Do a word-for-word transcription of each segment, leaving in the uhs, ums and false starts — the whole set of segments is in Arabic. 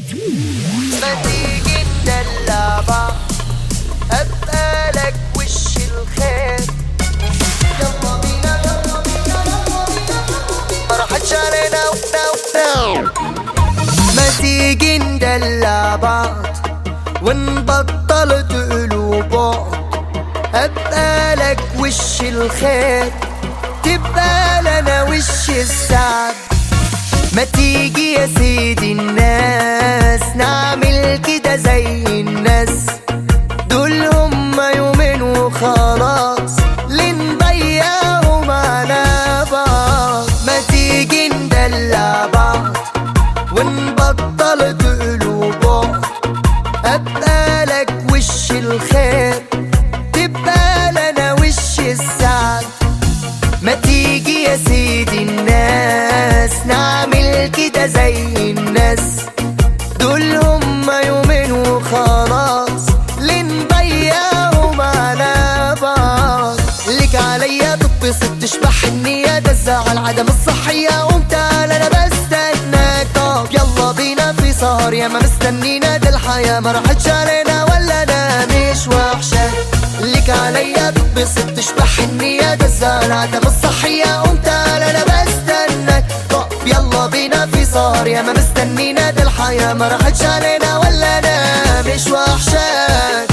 ما تيجي ندلع بعض، ابقى لك وش الخير. يلا بينا يلا بينا يلا بينا، ما راحتش علينا وناو. ما تيجي ندلع بعض ونبطل تقولوا بعض، ابقى لك وش الخير، تبقى لنا وش السعد. ما تيجي يا سيدي الناس نعمل كده زي الناس، دول هما يومين وخلاص اللي نضيعهم على بعض. ما تيجي ندلع بعض ونبطل تقولوا بعض، ابقى لك وش الخير، تبقى لنا وش السعد. ما تيجي يا سيدي الناس نعمل كده زي الناس، دول هما يومين وخلاص اللي نضيعهم على بعض. ليك عليا تتبسط تشبح النية، ده الزعل عدم الصحية، قوم تعال انا بستناك. طب يلا بينا في سهر، يا ما مستنينا دي الحياة ما راحتش علينا ولا انا مش وحشة. ليك عليا تتبسط تشبح النية، ده الزعل عدم الصحية، قوم تعال انا بستناك. طب يلا بينا في سهر، يا ما مستنينا دي الحياة ما راحتش علينا ولا انا مش وحشاك.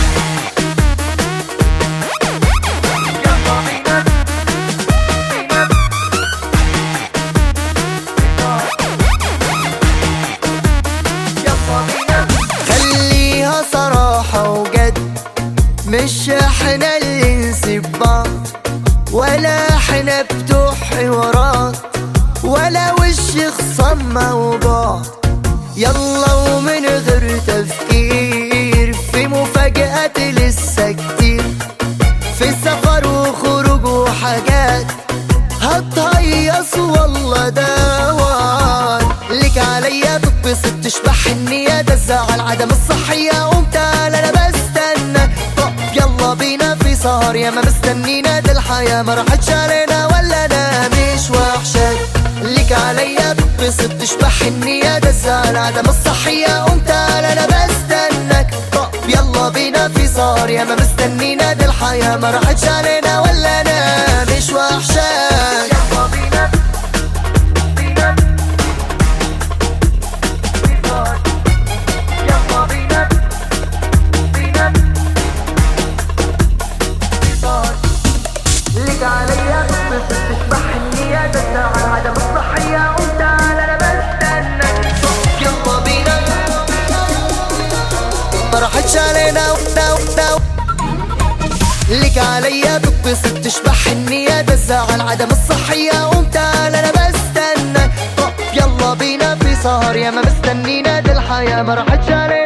خليها صراحة وجد، مش احنا اللي نسيب بعض، ولا احنا بتوع حوارات، ولا وش خصمة وبعض. يلا ومن غير تفكير في مفاجآت لسه كتير، في سفر وخروج وحاجات هتهيص والله دوار. ليك عليا تتبسط تشبح النية، ده الزعل عدم الصحية، قوم تعال انا بستنى. طب يلا بينا في سهر، يا ما مستنينا دي الحياة ما راحتش علينا ولا انا مش وحشاك. ليك عليا تتبسط تشبح النية، ده الزعل عدم الصحية، قوم تعال انا بستناك. طب يلا بينا في سهر، يا ما مستنينا دي الحياة ما راحتش علينا ولا انا مش وحشاك. يلا بينا بينا في سهر، يلا بينا بينا في سهر. ليك عليا تتبسط تشبح النية، ده الزعل عدم الصحية، قوم تعال انا بستناك. يلا بينا ما راحتش علينا وناو ناو. ليك عليا تتبسط تشبح النية، ده الزعل عدم الصحية، قوم تعال انا بستناك. طب يلا بينا في سهر، يا ما مستنينا دي الحياة ما راحتش علينا.